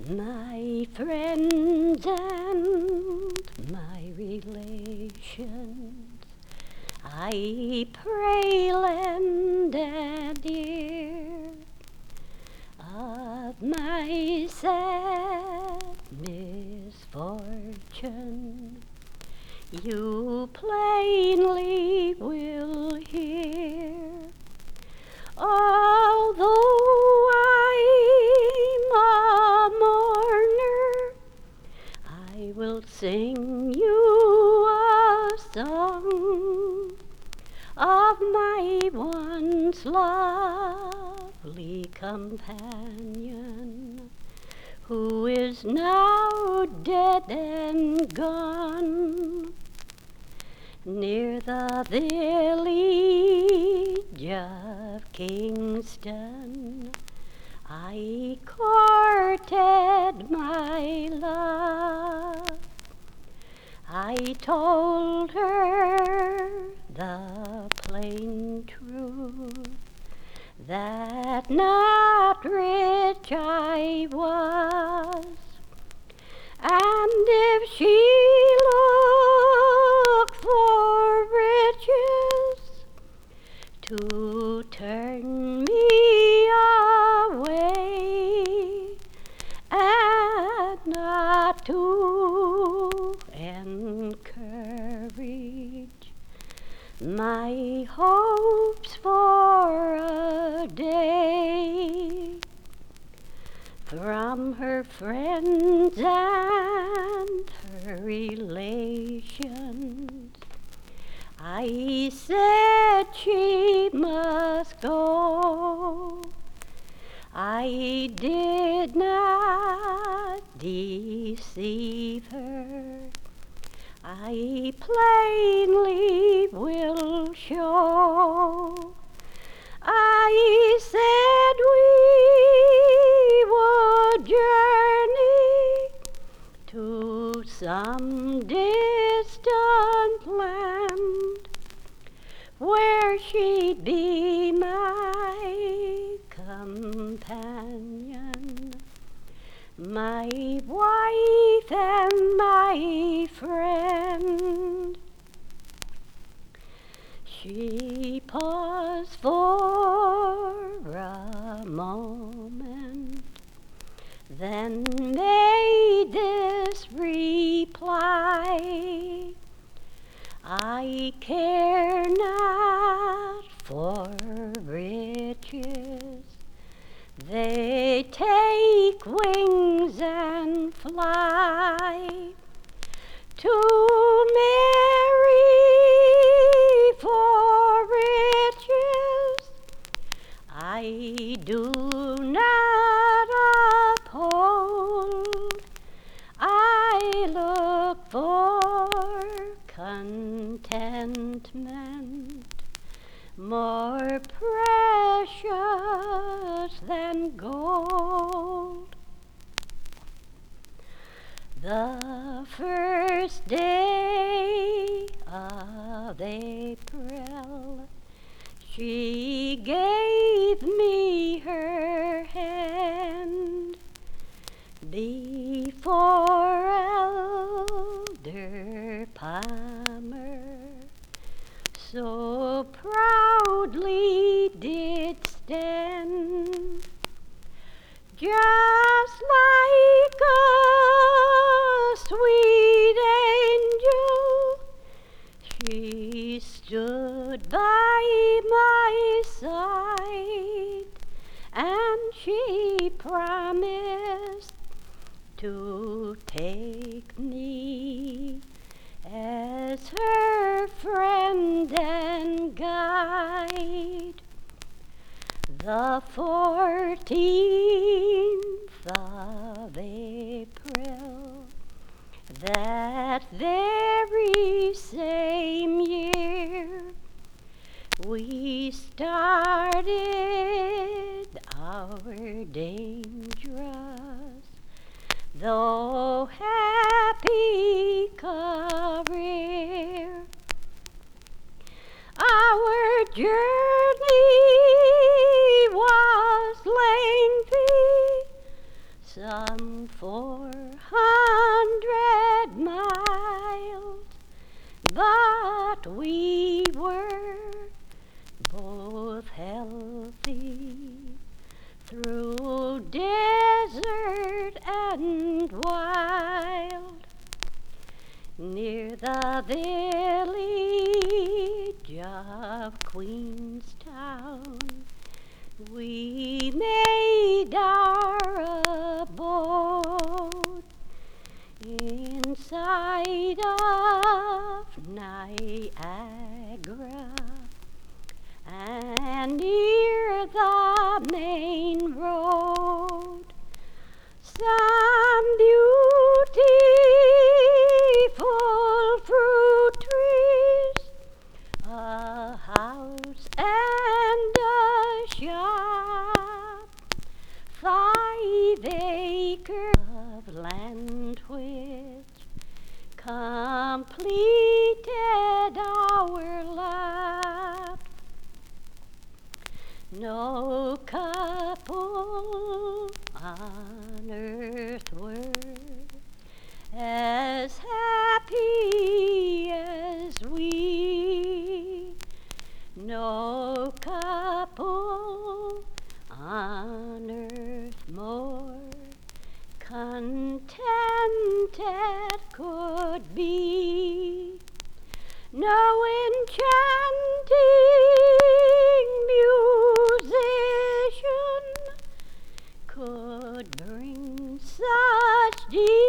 My friends and my relations, I pray lend an ear of my sad misfortune. You plainly will hear, although I'm a mourner, I will sing you a song of my once lovely companion, who is now dead and gone. Near the village of Kingston, I courted my love. I told her the plain truth, that not rich I was, and if she looked for riches to turn me away, and not to encourage my hopes for a day, from her friends and her relations, I said she must go. I did not deceive her, I plainly will show. I said we would journey to some distant land, where she'd be my companion, my wife and my friend. She paused for a moment, then made this reply: I care not for riches, they take wings and fly. To marry for riches I do not uphold. I look for contentment, more precious than gold. The first day of April, she gave me her hand before Elder Palmer, so proudly did stand. Just like a sweet angel, she stood by my side, and she promised to take me as her friend and guide. The 14th of April, that very same year, we started our dangerous, though happy career. Our journey was lengthy, some 400 miles, but we were both healthy through desert and wild. Near the village of Queenstown, we made our abode inside of Niagara, and near the main road, some beautiful fruit trees, a house and a shop, 5 acres of land which completed our lot. No couple on earth were as happy as we. No couple on earth more contented could be. No enchanting musician could bring such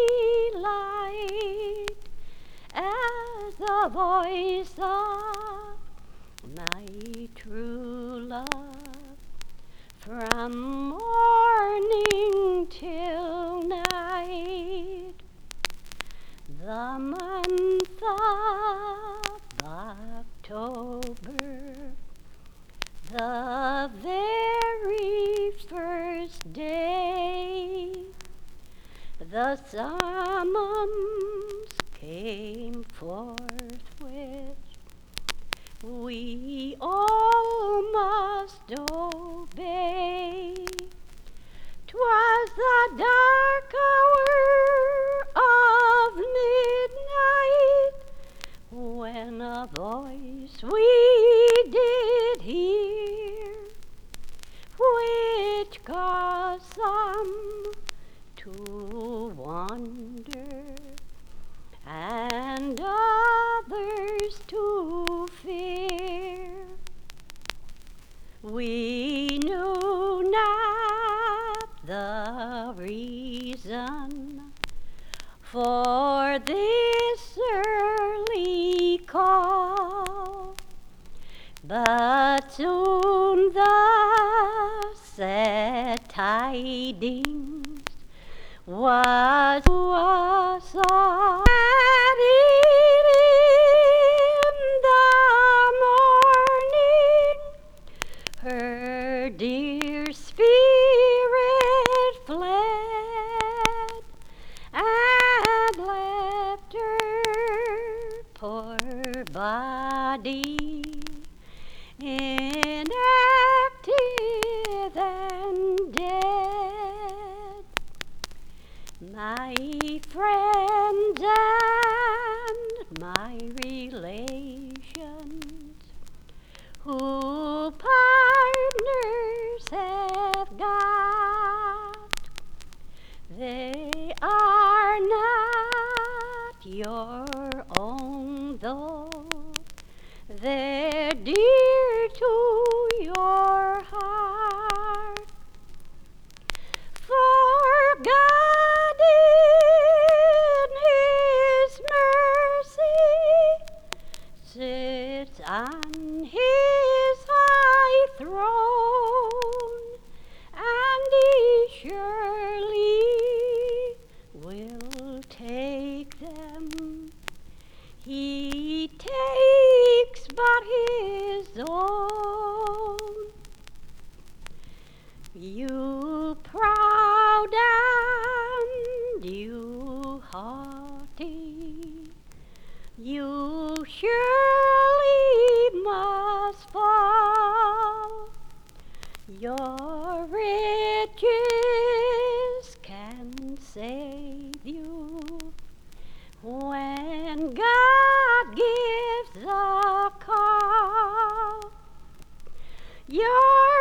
delight as the voice of my true love, from morning till night. The month of October, the very first day, the summons came forth which we all must obey. 'Twas the dark hour of midnight when a voice we did hear, which caused some to wonder and others to fear. We knew not the reason for this early call, but soon the sad tidings was to us all that in the morning her dear spirit fled and left her poor body inactive and dead. My friends and my relations, who partners have got, they are not your own, though they're dear to your heart. For God in His mercy sits on His high throne, and He surely save you. When God gives a call, your